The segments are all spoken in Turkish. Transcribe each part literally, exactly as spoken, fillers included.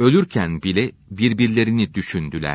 Ölürken bile birbirlerini düşündüler.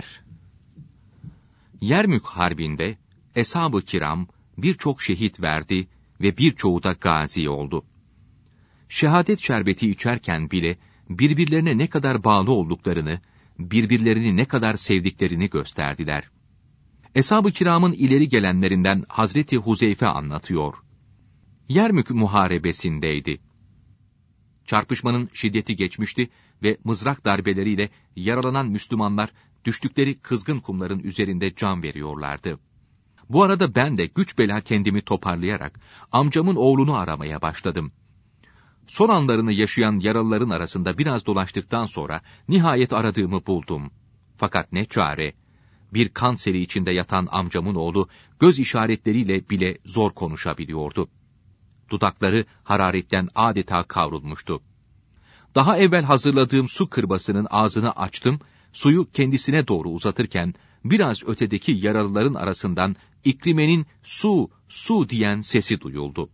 Yermük Harbi'nde Eshab-ı Kiram birçok şehit verdi ve birçoğu da gazi oldu. Şehadet şerbeti içerken bile birbirlerine ne kadar bağlı olduklarını, birbirlerini ne kadar sevdiklerini gösterdiler. Eshab-ı Kiram'ın ileri gelenlerinden Hazreti Huzeyfe anlatıyor. Yermük muharebesindeydi. Çarpışmanın şiddeti geçmişti ve mızrak darbeleriyle yaralanan Müslümanlar düştükleri kızgın kumların üzerinde can veriyorlardı. Bu arada ben de güç bela kendimi toparlayarak amcamın oğlunu aramaya başladım. Son anlarını yaşayan yaralıların arasında biraz dolaştıktan sonra nihayet aradığımı buldum. Fakat ne çare, bir kan seli içinde yatan amcamın oğlu göz işaretleriyle bile zor konuşabiliyordu. Dudakları hararetten adeta kavrulmuştu. Daha evvel hazırladığım su kırbasının ağzını açtım, suyu kendisine doğru uzatırken biraz ötedeki yaralıların arasından İkrime'nin su, su diyen sesi duyuldu.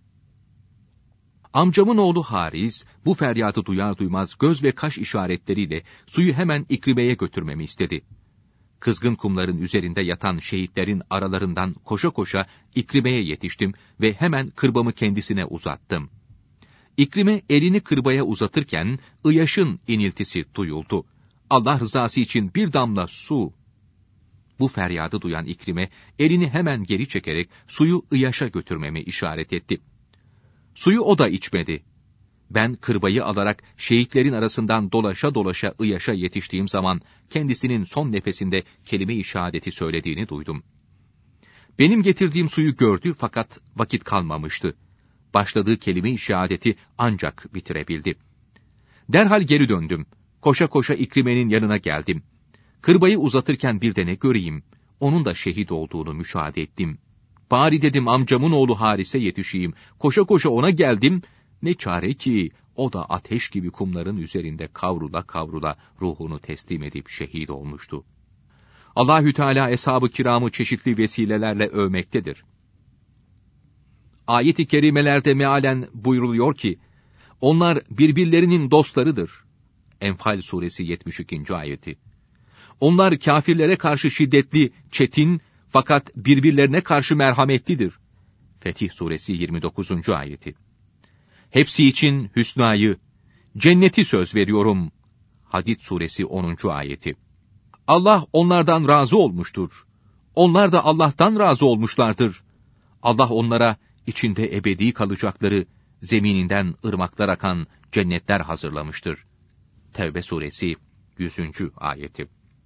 Amcamın oğlu Hariz, bu feryadı duyar duymaz göz ve kaş işaretleriyle suyu hemen İkrime'ye götürmemi istedi. Kızgın kumların üzerinde yatan şehitlerin aralarından koşa koşa İkrime'ye yetiştim ve hemen kırbamı kendisine uzattım. İkrime elini kırbaya uzatırken Iyaş'ın iniltisi duyuldu. Allah rızası için bir damla su. Bu feryadı duyan İkrime elini hemen geri çekerek suyu Iyaş'a götürmemi işaret etti. Suyu o da içmedi. Ben kırbayı alarak şehitlerin arasından dolaşa dolaşa Iyaş'a yetiştiğim zaman kendisinin son nefesinde kelime-i şehadeti söylediğini duydum. Benim getirdiğim suyu gördü fakat vakit kalmamıştı. Başladığı kelime-i şehadeti ancak bitirebildi. Derhal geri döndüm. Koşa koşa İkrime'nin yanına geldim. Kırbayı uzatırken bir de ne göreyim, onun da şehit olduğunu müşahede ettim. Bari dedim amcamın oğlu Haris'e yetişeyim. Koşa koşa ona geldim. Ne çare ki o da ateş gibi kumların üzerinde kavrula kavrula ruhunu teslim edip şehit olmuştu. Allahü Teala Eshab-ı Kiram'ı çeşitli vesilelerle övmektedir. Ayet-i kerimelerde mealen buyruluyor ki, onlar birbirlerinin dostlarıdır. Enfal suresi yetmiş ikinci ayeti. Onlar kâfirlere karşı şiddetli, çetin fakat birbirlerine karşı merhametlidir. Fetih suresi yirmi dokuzuncu ayeti. Hepsi için hüsnayı, cenneti söz veriyorum. Hadid suresi onuncu ayeti. Allah onlardan razı olmuştur. Onlar da Allah'tan razı olmuşlardır. Allah onlara içinde ebedi kalacakları, zemininden ırmaklar akan cennetler hazırlamıştır. Tevbe suresi yüzüncü ayeti.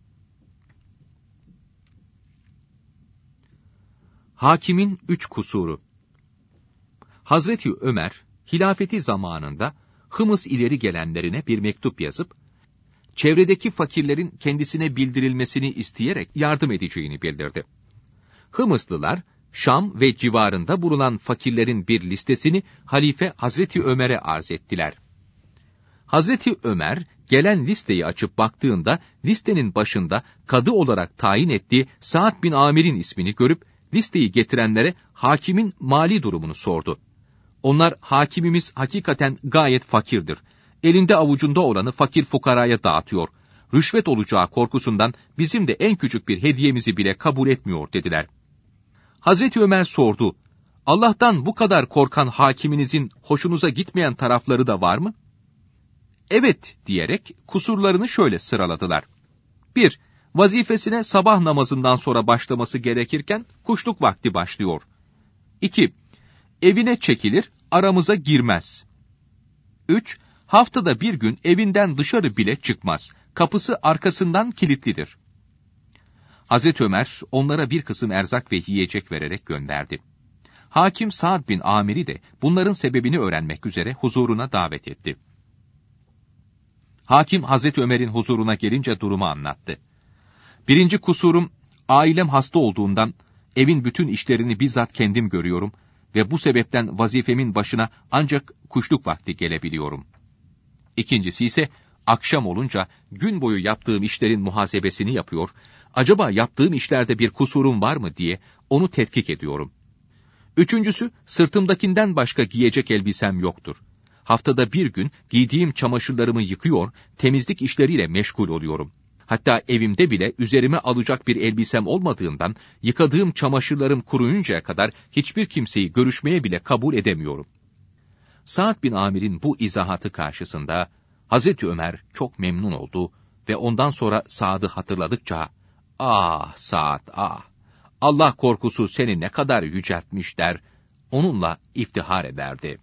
Hakimin üç kusuru. Hazreti Ömer, hilafeti zamanında Hımız ileri gelenlerine bir mektup yazıp, çevredeki fakirlerin kendisine bildirilmesini isteyerek yardım edeceğini bildirdi. Hımızlılar, Şam ve civarında bulunan fakirlerin bir listesini Halife Hazreti Ömer'e arz ettiler. Hazreti Ömer, gelen listeyi açıp baktığında, listenin başında kadı olarak tayin ettiği Sa'd bin Amir'in ismini görüp, listeyi getirenlere hakimin mali durumunu sordu. Onlar, hakimimiz hakikaten gayet fakirdir. Elinde avucunda olanı fakir fukaraya dağıtıyor. Rüşvet olacağı korkusundan bizim de en küçük bir hediyemizi bile kabul etmiyor dediler. Hazreti Ömer sordu, Allah'tan bu kadar korkan hakiminizin hoşunuza gitmeyen tarafları da var mı? Evet diyerek kusurlarını şöyle sıraladılar. bir. Vazifesine sabah namazından sonra başlaması gerekirken kuşluk vakti başlıyor. iki. Evine çekilir, aramıza girmez. üç. Haftada bir gün evinden dışarı bile çıkmaz. Kapısı arkasından kilitlidir. Hazreti Ömer onlara bir kısım erzak ve yiyecek vererek gönderdi. Hakim Sa'd bin Amir'i de bunların sebebini öğrenmek üzere huzuruna davet etti. Hakim Hazreti Ömer'in huzuruna gelince durumu anlattı. Birinci kusurum, ailem hasta olduğundan evin bütün işlerini bizzat kendim görüyorum ve bu sebepten vazifemin başına ancak kuşluk vakti gelebiliyorum. İkincisi ise akşam olunca gün boyu yaptığım işlerin muhasebesini yapıyor, acaba yaptığım işlerde bir kusurum var mı diye onu tetkik ediyorum. Üçüncüsü, sırtımdakinden başka giyecek elbisem yoktur. Haftada bir gün giydiğim çamaşırlarımı yıkıyor, temizlik işleriyle meşgul oluyorum. Hatta evimde bile üzerime alacak bir elbisem olmadığından yıkadığım çamaşırlarım kuruyuncaya kadar hiçbir kimseyi görüşmeye bile kabul edemiyorum. Sa'd bin Amir'in bu izahatı karşısında Hazreti Ömer çok memnun oldu ve ondan sonra Sa'd'ı hatırladıkça, "Ah Sa'd, ah! Allah korkusu seni ne kadar yüceltmiş" der, onunla iftihar ederdi.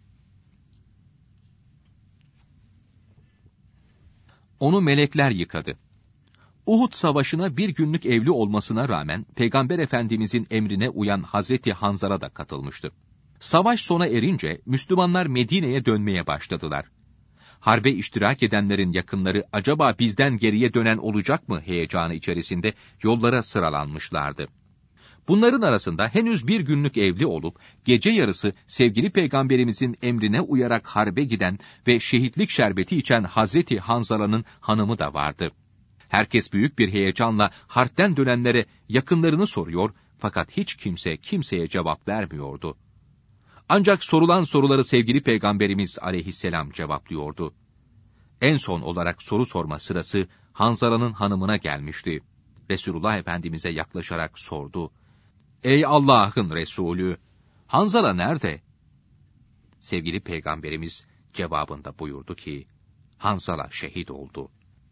Onu melekler yıkadı. Uhud Savaşı'na bir günlük evli olmasına rağmen Peygamber Efendimizin emrine uyan Hazreti Hanzala da katılmıştı. Savaş sona erince Müslümanlar Medine'ye dönmeye başladılar. Harbe iştirak edenlerin yakınları acaba bizden geriye dönen olacak mı heyecanı içerisinde yollara sıralanmışlardı. Bunların arasında henüz bir günlük evli olup gece yarısı sevgili Peygamberimizin emrine uyarak harbe giden ve şehitlik şerbeti içen Hazreti Hanzala'nın hanımı da vardı. Herkes büyük bir heyecanla harpten dönenlere yakınlarını soruyor fakat hiç kimse kimseye cevap vermiyordu. Ancak sorulan soruları sevgili Peygamberimiz aleyhisselam cevaplıyordu. En son olarak soru sorma sırası Hanzala'nın hanımına gelmişti. Resulullah Efendimiz'e yaklaşarak sordu. "Ey Allah'ın Resulü, Hanzala nerede?" Sevgili Peygamberimiz cevabında buyurdu ki, "Hanzala şehit oldu."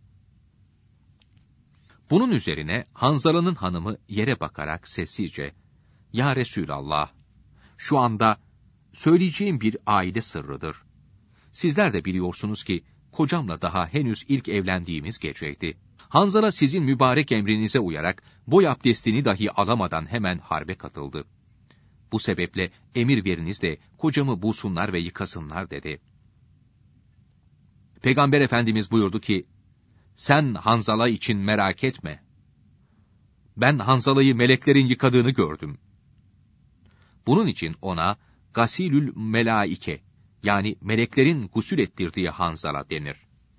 Bunun üzerine Hanzala'nın hanımı yere bakarak sessizce, "Ya Resulallah, şu anda söyleyeceğim bir aile sırrıdır. Sizler de biliyorsunuz ki kocamla daha henüz ilk evlendiğimiz geceydi. Hanzala sizin mübarek emrinize uyarak boy abdestini dahi alamadan hemen harbe katıldı. Bu sebeple emir veriniz de kocamı bulsunlar ve yıkasınlar" dedi. Peygamber Efendimiz buyurdu ki, "Sen Hanzala için merak etme. Ben Hanzala'yı meleklerin yıkadığını gördüm." Bunun için ona Gasilül Melaike, yani meleklerin gusül ettirdiği Hanzala denir.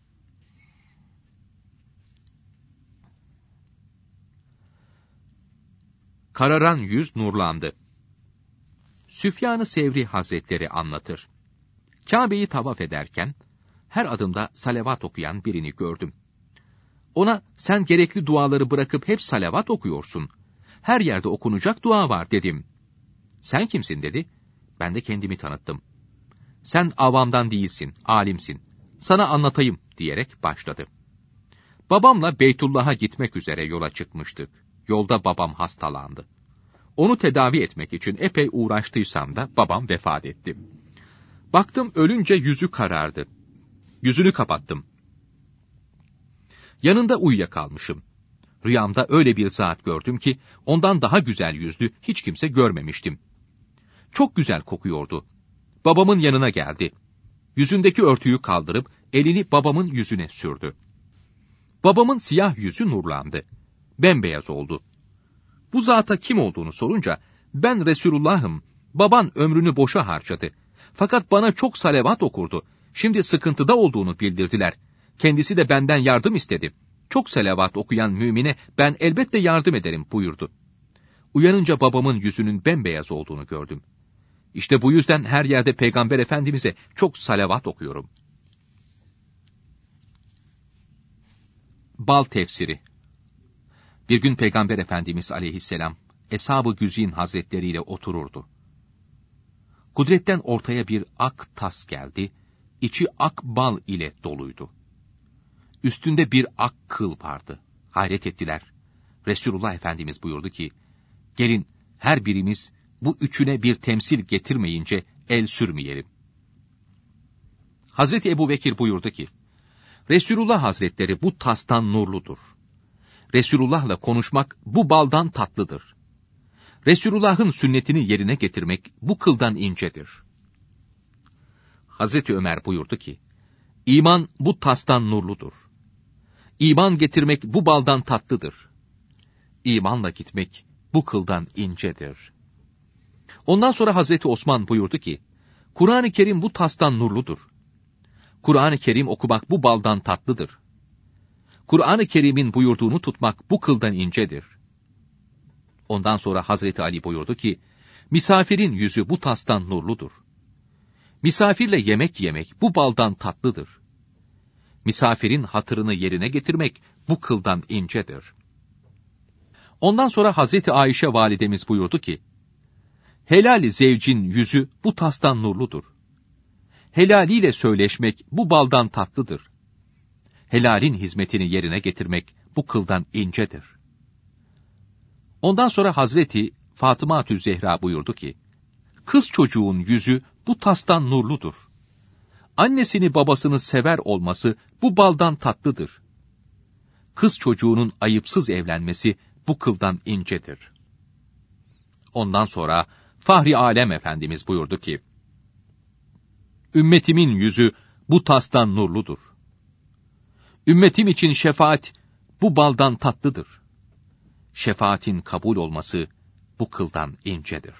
Kararan yüz nurlandı. Süfyan-ı Sevri Hazretleri anlatır. Kabe'yi tavaf ederken her adımda salavat okuyan birini gördüm. Ona, "Sen gerekli duaları bırakıp hep salavat okuyorsun. Her yerde okunacak dua var" dedim. "Sen kimsin?" dedi. Ben de kendimi tanıttım. "Sen avamdan değilsin, alimsin. Sana anlatayım" diyerek başladı. Babamla Beytullah'a gitmek üzere yola çıkmıştık. Yolda babam hastalandı. Onu tedavi etmek için epey uğraştıysam da babam vefat etti. Baktım ölünce yüzü karardı. Yüzünü kapattım. Yanında uyuyakalmışım. Rüyamda öyle bir zat gördüm ki ondan daha güzel yüzlü hiç kimse görmemiştim. Çok güzel kokuyordu. Babamın yanına geldi. Yüzündeki örtüyü kaldırıp elini babamın yüzüne sürdü. Babamın siyah yüzü nurlandı. Bembeyaz oldu. Bu zata kim olduğunu sorunca, "Ben Resulullah'ım, baban ömrünü boşa harcadı. Fakat bana çok salavat okurdu. Şimdi sıkıntıda olduğunu bildirdiler. Kendisi de benden yardım istedi. Çok salavat okuyan mümine ben elbette yardım ederim" buyurdu. Uyanınca babamın yüzünün bembeyaz olduğunu gördüm. İşte bu yüzden her yerde Peygamber Efendimiz'e çok salavat okuyorum. Bal tefsiri. Bir gün Peygamber Efendimiz aleyhisselam, Eshab-ı Güzin hazretleriyle otururdu. Kudretten ortaya bir ak tas geldi, içi ak bal ile doluydu. Üstünde bir ak kıl vardı. Hayret ettiler. Resulullah Efendimiz buyurdu ki, "Gelin her birimiz bu üçüne bir temsil getirmeyince el sürmeyelim." Hazreti Ebubekir buyurdu ki, "Resulullah Hazretleri bu tastan nurludur. Resulullah'la konuşmak bu baldan tatlıdır. Resulullah'ın sünnetini yerine getirmek bu kıldan incedir." Hazreti Ömer buyurdu ki, "İman bu tastan nurludur. İman getirmek bu baldan tatlıdır. İmanla gitmek bu kıldan incedir." Ondan sonra Hazreti Osman buyurdu ki, "Kur'an-ı Kerim bu tastan nurludur. Kur'an-ı Kerim okumak bu baldan tatlıdır. Kur'an-ı Kerim'in buyurduğunu tutmak bu kıldan incedir." Ondan sonra Hazreti Ali buyurdu ki, "Misafirin yüzü bu tastan nurludur. Misafirle yemek yemek bu baldan tatlıdır. Misafirin hatırını yerine getirmek bu kıldan incedir. Ondan sonra Hazreti Ayşe validemiz buyurdu ki, helal-i zevcin yüzü bu tastan nurludur. Helaliyle söyleşmek bu baldan tatlıdır. Helalin hizmetini yerine getirmek bu kıldan incedir. Ondan sonra Hazreti Fatıma-tü Zehra buyurdu ki, kız çocuğun yüzü bu tastan nurludur. Annesini babasını sever olması bu baldan tatlıdır. Kız çocuğunun ayıpsız evlenmesi bu kıldan incedir. Ondan sonra Fahri Alem Efendimiz buyurdu ki, ümmetimin yüzü bu tastan nurludur. Ümmetim için şefaat bu baldan tatlıdır. Şefaatin kabul olması bu kıldan incedir.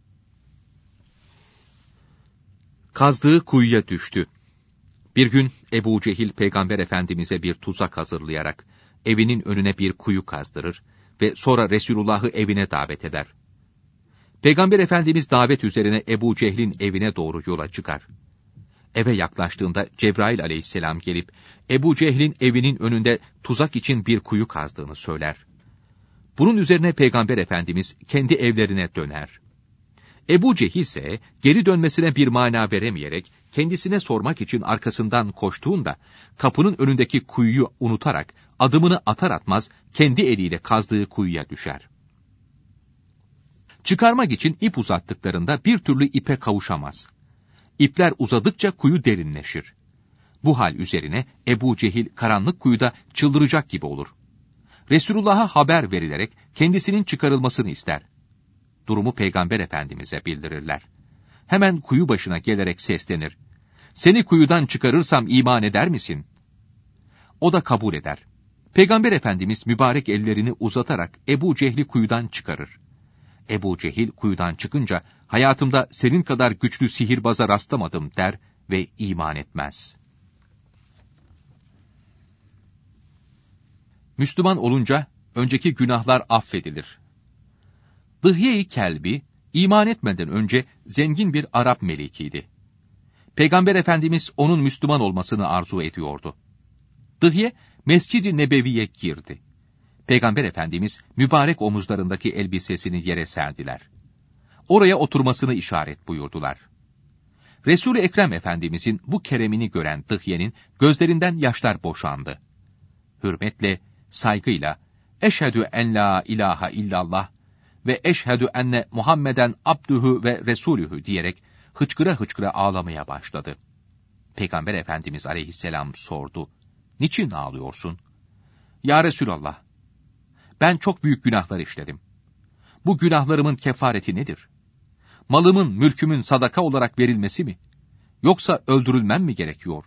Kazdığı kuyuya düştü. Bir gün Ebu Cehil Peygamber Efendimiz'e bir tuzak hazırlayarak evinin önüne bir kuyu kazdırır ve sonra Resulullah'ı evine davet eder. Peygamber Efendimiz davet üzerine Ebu Cehil'in evine doğru yola çıkar. Eve yaklaştığında Cebrail aleyhisselam gelip Ebu Cehil'in evinin önünde tuzak için bir kuyu kazdığını söyler. Bunun üzerine Peygamber Efendimiz kendi evlerine döner. Ebu Cehil ise geri dönmesine bir mana veremeyerek kendisine sormak için arkasından koştuğunda kapının önündeki kuyuyu unutarak adımını atar atmaz kendi eliyle kazdığı kuyuya düşer. Çıkarmak için ip uzattıklarında bir türlü ipe kavuşamaz. İpler uzadıkça kuyu derinleşir. Bu hal üzerine Ebu Cehil karanlık kuyuda çıldıracak gibi olur. Resulullah'a haber verilerek kendisinin çıkarılmasını ister. Durumu Peygamber Efendimiz'e bildirirler. Hemen kuyu başına gelerek seslenir. Seni kuyudan çıkarırsam iman eder misin? O da kabul eder. Peygamber Efendimiz mübarek ellerini uzatarak Ebu Cehil'i kuyudan çıkarır. Ebu Cehil kuyudan çıkınca hayatımda senin kadar güçlü sihirbaza rastlamadım der ve iman etmez. Müslüman olunca önceki günahlar affedilir. Dıhye-i Kelbi, iman etmeden önce zengin bir Arap melikiydi. Peygamber Efendimiz onun Müslüman olmasını arzu ediyordu. Dıhye, Mescid-i Nebevi'ye girdi. Peygamber Efendimiz mübarek omuzlarındaki elbisesini yere serdiler. Oraya oturmasını işaret buyurdular. Resul-i Ekrem Efendimizin bu keremini gören Dıhye'nin gözlerinden yaşlar boşandı. Hürmetle, saygıyla, eşhedü en la ilahe illallah ve eşhedü enne Muhammeden abdühü ve resulühü diyerek hıçkıra hıçkıra ağlamaya başladı. Peygamber Efendimiz aleyhisselam sordu. Niçin ağlıyorsun? Ya Resulallah, ben çok büyük günahlar işledim. Bu günahlarımın kefareti nedir? Malımın, mülkümün sadaka olarak verilmesi mi? Yoksa öldürülmem mi gerekiyor?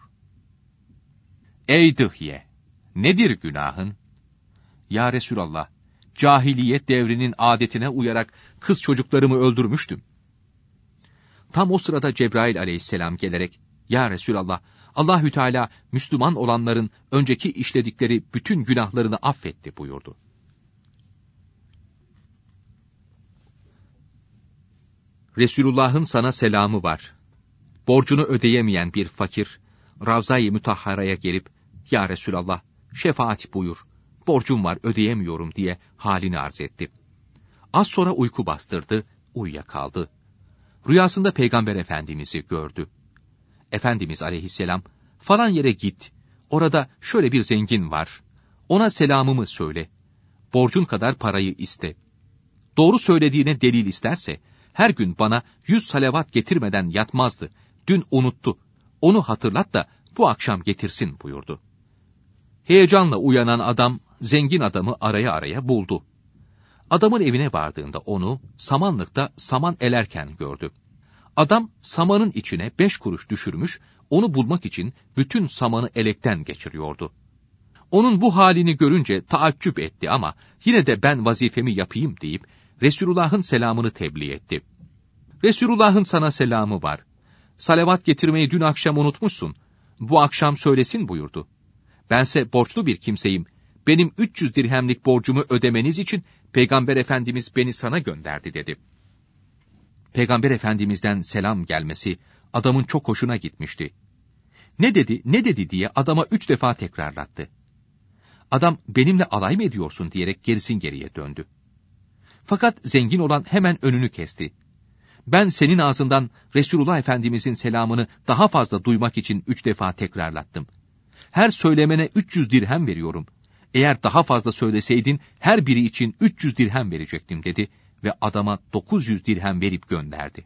Ey Dıhye! Nedir günahın? Ya Resulallah, cahiliyet devrinin adetine uyarak kız çocuklarımı öldürmüştüm. Tam o sırada Cebrail aleyhisselam gelerek, Ya Resulallah, Allahü Teala Müslüman olanların önceki işledikleri bütün günahlarını affetti buyurdu. Resulullah'ın sana selamı var. Borcunu ödeyemeyen bir fakir, Ravza-i Mütahhara'ya gelip, Ya Resulallah, şefaat buyur, borcum var ödeyemiyorum diye halini arz etti. Az sonra uyku bastırdı, uyuyakaldı. Rüyasında Peygamber Efendimiz'i gördü. Efendimiz aleyhisselam, falan yere git, orada şöyle bir zengin var, ona selamımı söyle, borcun kadar parayı iste. Doğru söylediğine delil isterse, her gün bana yüz salavat getirmeden yatmazdı, dün unuttu, onu hatırlat da bu akşam getirsin buyurdu. Heyecanla uyanan adam, zengin adamı araya araya buldu. Adamın evine vardığında onu, samanlıkta saman elerken gördü. Adam, samanın içine beş kuruş düşürmüş, onu bulmak için bütün samanı elekten geçiriyordu. Onun bu halini görünce taaccüp etti ama, yine de ben vazifemi yapayım deyip, Resulullah'ın selamını tebliğ etti. Resulullah'ın sana selamı var. Salavat getirmeyi dün akşam unutmuşsun, bu akşam söylesin buyurdu. Bense borçlu bir kimseyim, benim üç yüz dirhemlik borcumu ödemeniz için Peygamber Efendimiz beni sana gönderdi dedi. Peygamber Efendimiz'den selam gelmesi adamın çok hoşuna gitmişti. Ne dedi, ne dedi diye adama üç defa tekrarlattı. Adam benimle alay mı ediyorsun diyerek gerisin geriye döndü. Fakat zengin olan hemen önünü kesti. Ben senin ağzından Resulullah Efendimizin selamını daha fazla duymak için üç defa tekrarlattım. Her söylemene üç yüz dirhem veriyorum. Eğer daha fazla söyleseydin her biri için üç yüz dirhem verecektim dedi ve adama dokuz yüz dirhem verip gönderdi.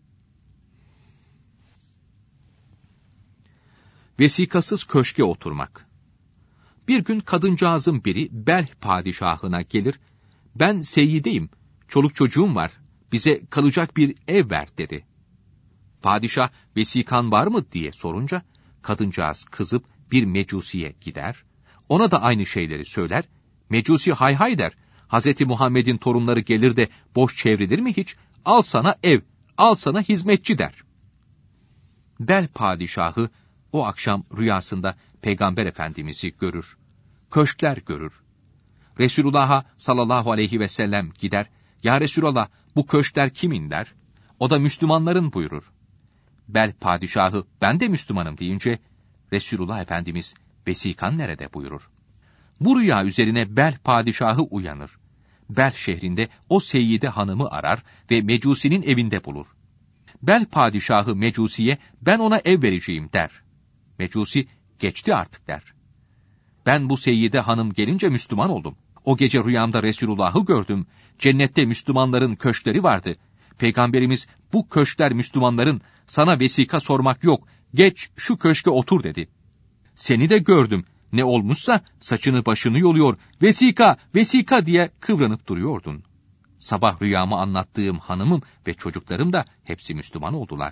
Vesikasız köşke oturmak. Bir gün kadıncağızın biri Belh padişahına gelir, ben seyyideyim, çoluk çocuğum var, bize kalacak bir ev ver dedi. Padişah vesikan var mı diye sorunca, kadıncağız kızıp bir mecusiye gider, ona da aynı şeyleri söyler, mecusi hay hay der, Hazreti Muhammed'in torunları gelir de boş çevrilir mi hiç, al sana ev, al sana hizmetçi der. Belh padişahı o akşam rüyasında Peygamber Efendimiz'i görür, köşkler görür. Resulullah'a sallallahu aleyhi ve sellem gider, ya Resulallah bu köşkler kimin der, o da Müslümanların buyurur. Belh padişahı ben de Müslümanım deyince, Resulullah Efendimiz vesikan nerede buyurur. Bu rüya üzerine Belh padişahı uyanır. Belh şehrinde o seyyide hanımı arar ve mecusinin evinde bulur. Belh padişahı mecusiye ben ona ev vereceğim der. Mecusi geçti artık der. Ben bu seyyide hanım gelince Müslüman oldum. O gece rüyamda Resulullah'ı gördüm. Cennette Müslümanların köşkleri vardı. Peygamberimiz bu köşkler Müslümanların, sana vesika sormak yok, geç şu köşke otur dedi. Seni de gördüm. Ne olmuşsa saçını başını yoluyor, vesika, vesika diye kıvranıp duruyordun. Sabah rüyamı anlattığım hanımım ve çocuklarım da hepsi Müslüman oldular.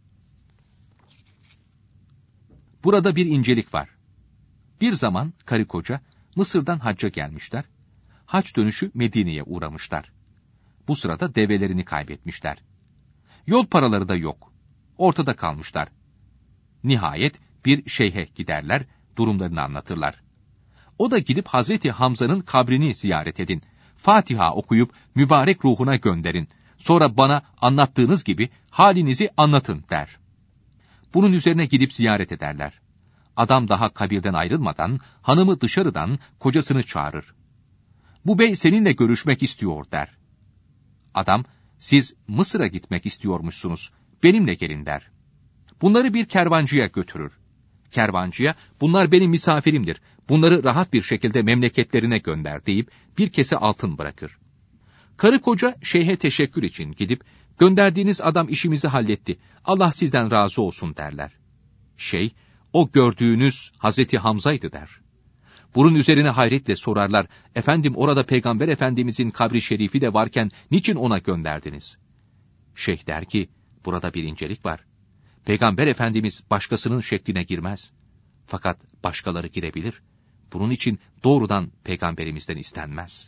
Burada bir incelik var. Bir zaman karı koca Mısır'dan hacca gelmişler. Hac dönüşü Medine'ye uğramışlar. Bu sırada develerini kaybetmişler. Yol paraları da yok. Ortada kalmışlar. Nihayet bir şeyhe giderler, durumlarını anlatırlar. O da gidip Hazreti Hamza'nın kabrini ziyaret edin. Fatiha okuyup mübarek ruhuna gönderin. Sonra bana anlattığınız gibi halinizi anlatın der. Bunun üzerine gidip ziyaret ederler. Adam daha kabirden ayrılmadan hanımı dışarıdan kocasını çağırır. Bu bey seninle görüşmek istiyor der. Adam, siz Mısır'a gitmek istiyormuşsunuz, benimle gelin der. Bunları bir kervancıya götürür. Kervancıya, bunlar benim misafirimdir, bunları rahat bir şekilde memleketlerine gönder deyip bir kese altın bırakır. Karı koca şeyhe teşekkür için gidip, gönderdiğiniz adam işimizi halletti, Allah sizden razı olsun derler. Şeyh, o gördüğünüz Hazreti Hamza'ydı der. Bunun üzerine hayretle sorarlar, efendim orada Peygamber Efendimizin kabri şerifi de varken niçin ona gönderdiniz? Şeyh der ki, burada bir incelik var. Peygamber Efendimiz başkasının şekline girmez. Fakat başkaları girebilir. Bunun için doğrudan Peygamberimizden istenmez.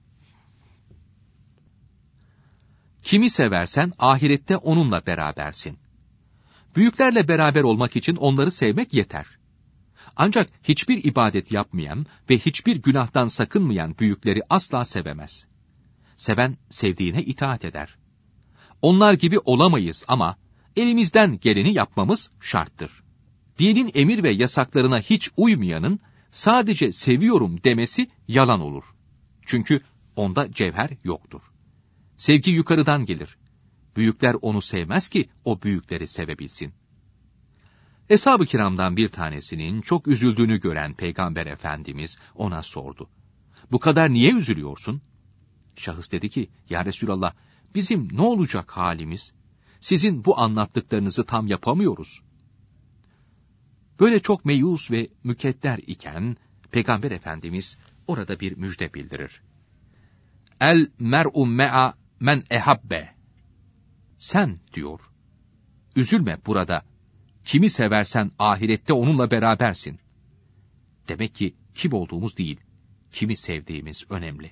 Kimi seversen ahirette onunla berabersin. Büyüklerle beraber olmak için onları sevmek yeter. Ancak hiçbir ibadet yapmayan ve hiçbir günahtan sakınmayan büyükleri asla sevemez. Seven sevdiğine itaat eder. Onlar gibi olamayız ama elimizden geleni yapmamız şarttır. Dinin emir ve yasaklarına hiç uymayanın sadece seviyorum demesi yalan olur. Çünkü onda cevher yoktur. Sevgi yukarıdan gelir. Büyükler onu sevmez ki o büyükleri sevebilsin. Eshab-ı kiramdan bir tanesinin çok üzüldüğünü gören Peygamber Efendimiz ona sordu. Bu kadar niye üzülüyorsun? Şahıs dedi ki, ya Resulallah, bizim ne olacak halimiz? Sizin bu anlattıklarınızı tam yapamıyoruz. Böyle çok meyus ve mükedder iken, Peygamber Efendimiz orada bir müjde bildirir. El mer'u me'a men ehabbe. Sen diyor, üzülme burada, kimi seversen ahirette onunla berabersin. Demek ki kim olduğumuz değil, kimi sevdiğimiz önemli.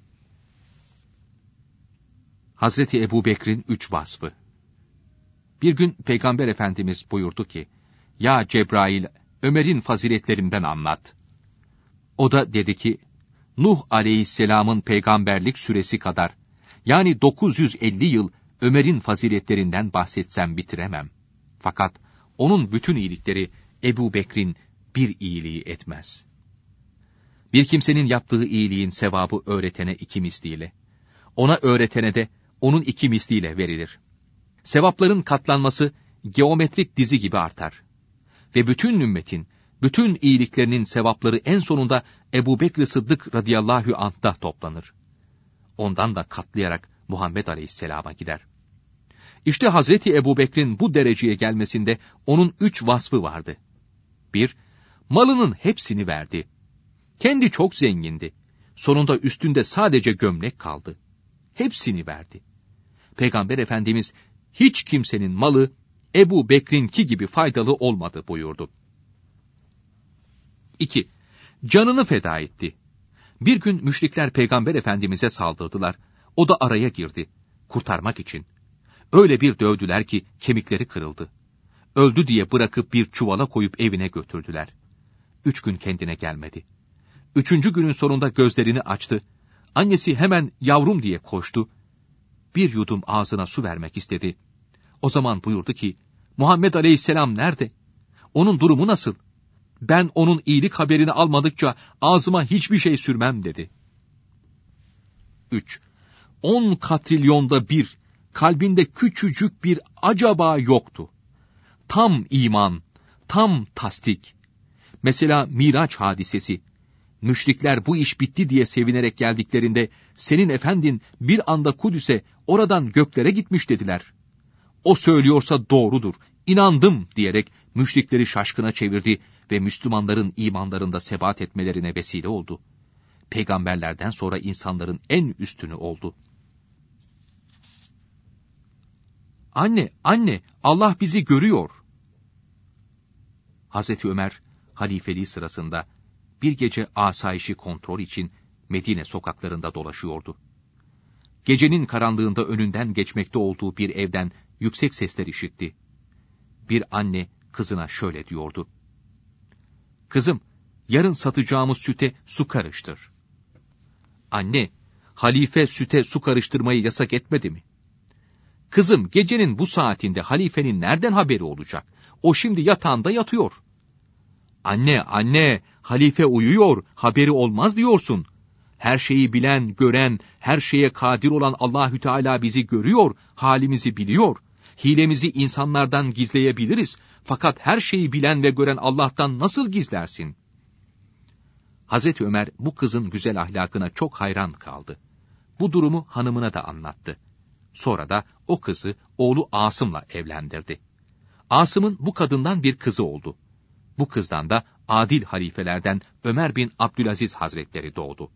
Hazreti Ebubekir'in üç vasfı. Bir gün Peygamber Efendimiz buyurdu ki, ya Cebrail, Ömer'in faziletlerinden anlat. O da dedi ki, Nuh aleyhisselamın peygamberlik süresi kadar, yani dokuz yüz elli yıl Ömer'in faziletlerinden bahsetsem bitiremem. Fakat onun bütün iyilikleri Ebu Bekir'in bir iyiliği etmez. Bir kimsenin yaptığı iyiliğin sevabı öğretene iki misliyle, ona öğretene de onun iki misliyle verilir. Sevapların katlanması geometrik dizi gibi artar. Ve bütün ümmetin, bütün iyiliklerinin sevapları en sonunda Ebu Bekir Sıddık radıyallahu anh'ta toplanır. Ondan da katlayarak Muhammed aleyhisselama gider. İşte Hazreti Ebu Bekir'in bu dereceye gelmesinde onun üç vasfı vardı. Bir, malının hepsini verdi. Kendi çok zengindi. Sonunda üstünde sadece gömlek kaldı. Hepsini verdi. Peygamber Efendimiz, hiç kimsenin malı Ebu Bekir'inki gibi faydalı olmadı buyurdu. İki, canını feda etti. Bir gün müşrikler Peygamber Efendimiz'e saldırdılar. O da araya girdi, kurtarmak için. Öyle bir dövdüler ki kemikleri kırıldı. Öldü diye bırakıp bir çuvala koyup evine götürdüler. Üç gün kendine gelmedi. Üçüncü günün sonunda gözlerini açtı. Annesi hemen yavrum diye koştu. Bir yudum ağzına su vermek istedi. O zaman buyurdu ki, Muhammed Aleyhisselam nerede? Onun durumu nasıl? Ben onun iyilik haberini almadıkça ağzıma hiçbir şey sürmem dedi. Üç. On katrilyonda bir, kalbinde küçücük bir acaba yoktu. Tam iman, tam tasdik. Mesela Miraç hadisesi. Müşrikler bu iş bitti diye sevinerek geldiklerinde, senin efendin bir anda Kudüs'e, oradan göklere gitmiş dediler. O söylüyorsa doğrudur, inandım diyerek müşrikleri şaşkına çevirdi ve Müslümanların imanlarında sebat etmelerine vesile oldu. Peygamberlerden sonra insanların en üstünü oldu. Anne, anne, Allah bizi görüyor. Hazreti Ömer, halifeliği sırasında bir gece asayişi kontrol için Medine sokaklarında dolaşıyordu. Gecenin karanlığında önünden geçmekte olduğu bir evden yüksek sesler işitti. Bir anne kızına şöyle diyordu. Kızım, yarın satacağımız süte su karıştır. Anne, halife süte su karıştırmayı yasak etmedi mi? Kızım, gecenin bu saatinde halifenin nereden haberi olacak? O şimdi yatağında yatıyor. Anne, anne, halife uyuyor, haberi olmaz diyorsun. Her şeyi bilen, gören, her şeye kadir olan Allahü Teala bizi görüyor, halimizi biliyor. Hilemizi insanlardan gizleyebiliriz, fakat her şeyi bilen ve gören Allah'tan nasıl gizlersin? Hazreti Ömer bu kızın güzel ahlakına çok hayran kaldı. Bu durumu hanımına da anlattı. Sonra da o kızı oğlu Asım'la evlendirdi. Asım'ın bu kadından bir kızı oldu. Bu kızdan da adil halifelerden Ömer bin Abdülaziz Hazretleri doğdu.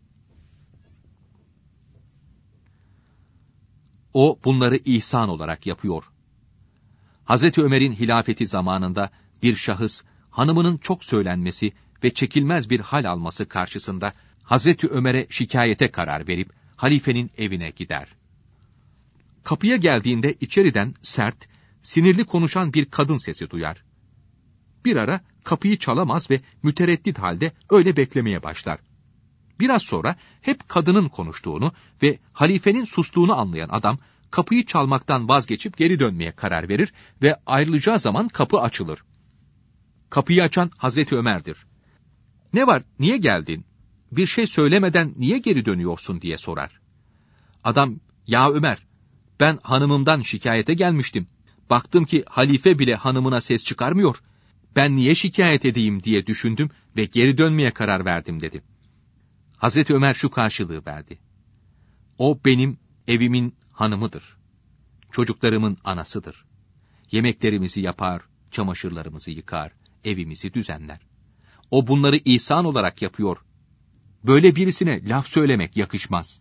O bunları ihsan olarak yapıyor. Hazreti Ömer'in hilafeti zamanında bir şahıs, hanımının çok söylenmesi ve çekilmez bir hal alması karşısında Hazreti Ömer'e şikayete karar verip halifenin evine gider. Kapıya geldiğinde içeriden sert, sinirli konuşan bir kadın sesi duyar. Bir ara kapıyı çalamaz ve mütereddit halde öyle beklemeye başlar. Biraz sonra hep kadının konuştuğunu ve halifenin sustuğunu anlayan adam, kapıyı çalmaktan vazgeçip geri dönmeye karar verir ve ayrılacağı zaman kapı açılır. Kapıyı açan Hazreti Ömer'dir. Ne var, niye geldin? Bir şey söylemeden niye geri dönüyorsun diye sorar. Adam, ya Ömer, ben hanımımdan şikayete gelmiştim. Baktım ki halife bile hanımına ses çıkarmıyor. Ben niye şikayet edeyim diye düşündüm ve geri dönmeye karar verdim dedi. Hazreti Ömer şu karşılığı verdi. O benim evimin hanımıdır. Çocuklarımın anasıdır. Yemeklerimizi yapar, çamaşırlarımızı yıkar, evimizi düzenler. O bunları ihsan olarak yapıyor. Böyle birisine laf söylemek yakışmaz.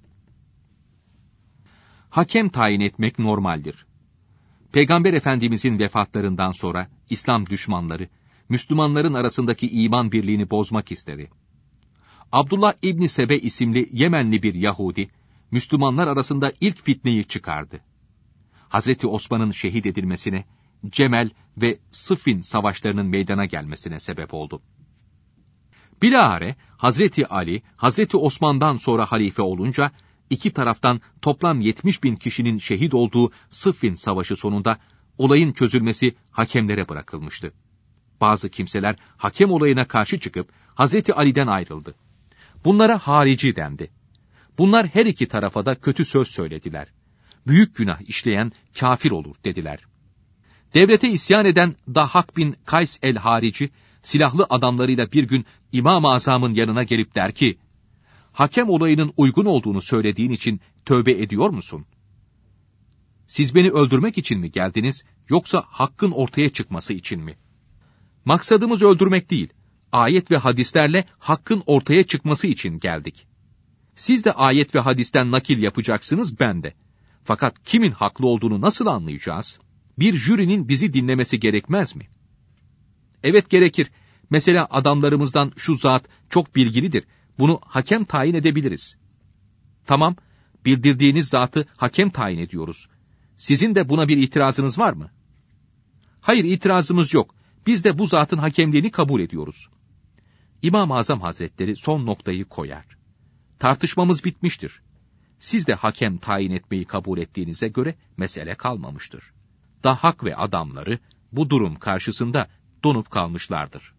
Hakem tayin etmek normaldir. Peygamber Efendimizin vefatlarından sonra İslam düşmanları, Müslümanların arasındaki iman birliğini bozmak istedi. Abdullah İbni Sebe isimli Yemenli bir Yahudi, Müslümanlar arasında ilk fitneyi çıkardı. Hazreti Osman'ın şehit edilmesine, Cemel ve Sıffin savaşlarının meydana gelmesine sebep oldu. Bilahare Hazreti Ali, Hazreti Osman'dan sonra halife olunca, İki taraftan toplam yetmiş bin kişinin şehit olduğu Sıffin Savaşı sonunda olayın çözülmesi hakemlere bırakılmıştı. Bazı kimseler hakem olayına karşı çıkıp Hazreti Ali'den ayrıldı. Bunlara harici dendi. Bunlar her iki tarafa da kötü söz söylediler. Büyük günah işleyen kafir olur dediler. Devlete isyan eden Dahhak bin Kays el-Harici, silahlı adamlarıyla bir gün İmam-ı Azam'ın yanına gelip der ki, hakem olayının uygun olduğunu söylediğin için tövbe ediyor musun? Siz beni öldürmek için mi geldiniz, yoksa hakkın ortaya çıkması için mi? Maksadımız öldürmek değil, ayet ve hadislerle hakkın ortaya çıkması için geldik. Siz de ayet ve hadisten nakil yapacaksınız, ben de. Fakat kimin haklı olduğunu nasıl anlayacağız? Bir jürinin bizi dinlemesi gerekmez mi? Evet, gerekir. Mesela adamlarımızdan şu zat çok bilgilidir. Bunu hakem tayin edebiliriz. Tamam, bildirdiğiniz zatı hakem tayin ediyoruz. Sizin de buna bir itirazınız var mı? Hayır, itirazımız yok. Biz de bu zatın hakemliğini kabul ediyoruz. İmam-ı Azam Hazretleri son noktayı koyar. Tartışmamız bitmiştir. Siz de hakem tayin etmeyi kabul ettiğinize göre mesele kalmamıştır. Dahhak ve adamları bu durum karşısında donup kalmışlardır.